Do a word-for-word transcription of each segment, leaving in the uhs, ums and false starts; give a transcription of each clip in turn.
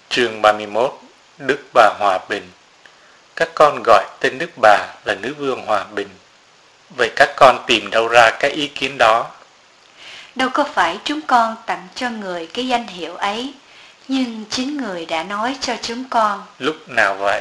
Chương ba mươi mốt. Đức bà Hòa Bình. Các con gọi tên Đức bà là Nữ Vương Hòa Bình. Vậy các con tìm đâu ra cái ý kiến đó? Đâu có phải chúng con tặng cho người cái danh hiệu ấy, nhưng chính người đã nói cho chúng con. Lúc nào vậy?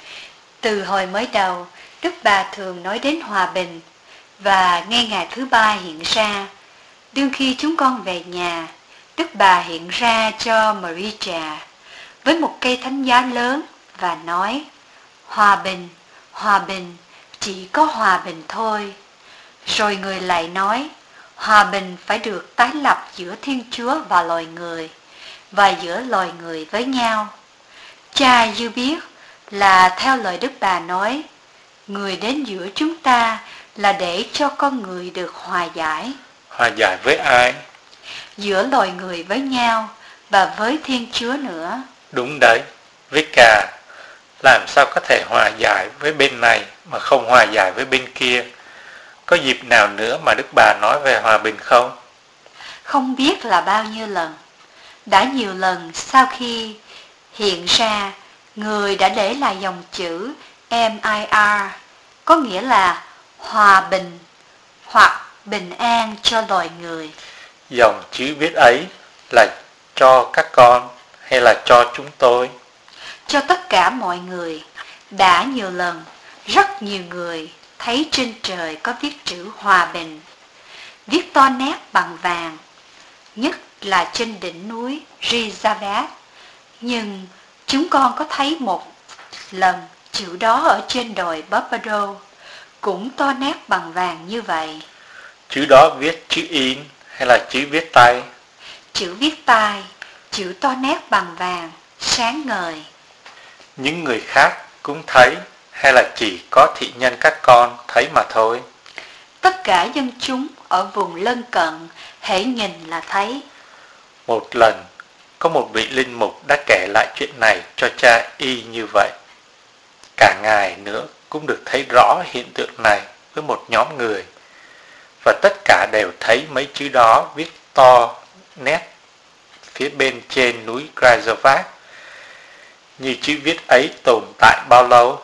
Từ hồi mới đầu, Đức bà thường nói đến hòa bình, và ngay ngày thứ ba hiện ra. Đương khi chúng con về nhà, Đức bà hiện ra cho Maria với một cây thánh giá lớn và nói: Hòa bình, hòa bình, chỉ có hòa bình thôi. Rồi người lại nói: Hòa bình phải được tái lập giữa Thiên Chúa và loài người, và giữa loài người với nhau. Cha dư biết là theo lời Đức bà nói, người đến giữa chúng ta là để cho con người được hòa giải. Hòa giải với ai? Giữa loài người với nhau và với Thiên Chúa nữa. Đúng đấy, với cả. Làm sao có thể hòa giải với bên này mà không hòa giải với bên kia? Có dịp nào nữa mà Đức bà nói về hòa bình không? Không biết là bao nhiêu lần. Đã nhiều lần sau khi hiện ra, người đã để lại dòng chữ em i rờ, có nghĩa là hòa bình hoặc bình an cho loài người. Dòng chữ viết ấy là cho các con hay là cho chúng tôi? Cho tất cả mọi người. Đã nhiều lần, rất nhiều người thấy trên trời có viết chữ hòa bình, viết to nét bằng vàng, nhất là trên đỉnh núi Rizavat. Nhưng chúng con có thấy một lần chữ đó ở trên đồi Barbado, cũng to nét bằng vàng như vậy. Chữ đó viết chữ in hay là chữ viết tay? Chữ viết tay, chữ to nét bằng vàng, sáng ngời. Những người khác cũng thấy hay là chỉ có thị nhân các con thấy mà thôi? Tất cả dân chúng ở vùng lân cận hễ nhìn là thấy. Một lần, có một vị linh mục đã kể lại chuyện này cho cha y như vậy. Cả ngài nữa cũng được thấy rõ hiện tượng này với một nhóm người, và tất cả đều thấy mấy chữ đó viết to nét phía bên trên núi Rizavat. Như chữ viết ấy tồn tại bao lâu?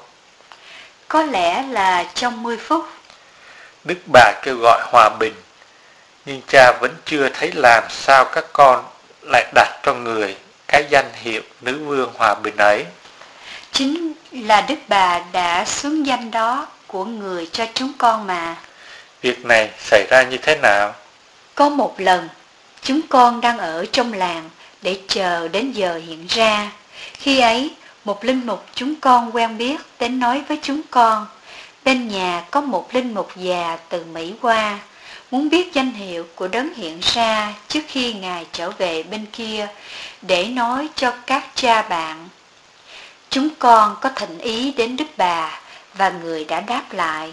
Có lẽ là trong mười phút. Đức bà kêu gọi hòa bình, nhưng cha vẫn chưa thấy làm sao các con lại đặt cho người cái danh hiệu Nữ Vương Hòa Bình ấy. Chính là Đức bà đã xướng danh đó của người cho chúng con mà. Việc này xảy ra như thế nào? Có một lần, chúng con đang ở trong làng để chờ đến giờ hiện ra. Khi ấy, một linh mục chúng con quen biết đến nói với chúng con, bên nhà có một linh mục già từ Mỹ qua, muốn biết danh hiệu của đấng hiện ra trước khi ngài trở về bên kia, để nói cho các cha bạn. Chúng con có thỉnh ý đến Đức bà, và người đã đáp lại: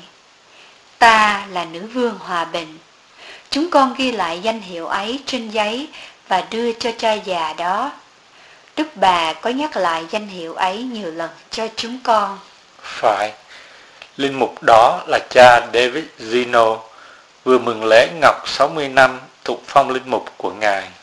Ta là Nữ Vương Hòa Bình. Chúng con ghi lại danh hiệu ấy trên giấy và đưa cho cha già đó. Đức bà có nhắc lại danh hiệu ấy nhiều lần cho chúng con. Phải, linh mục đó là cha David Zeno, vừa mừng lễ ngọc sáu mươi năm thụ phong linh mục của ngài.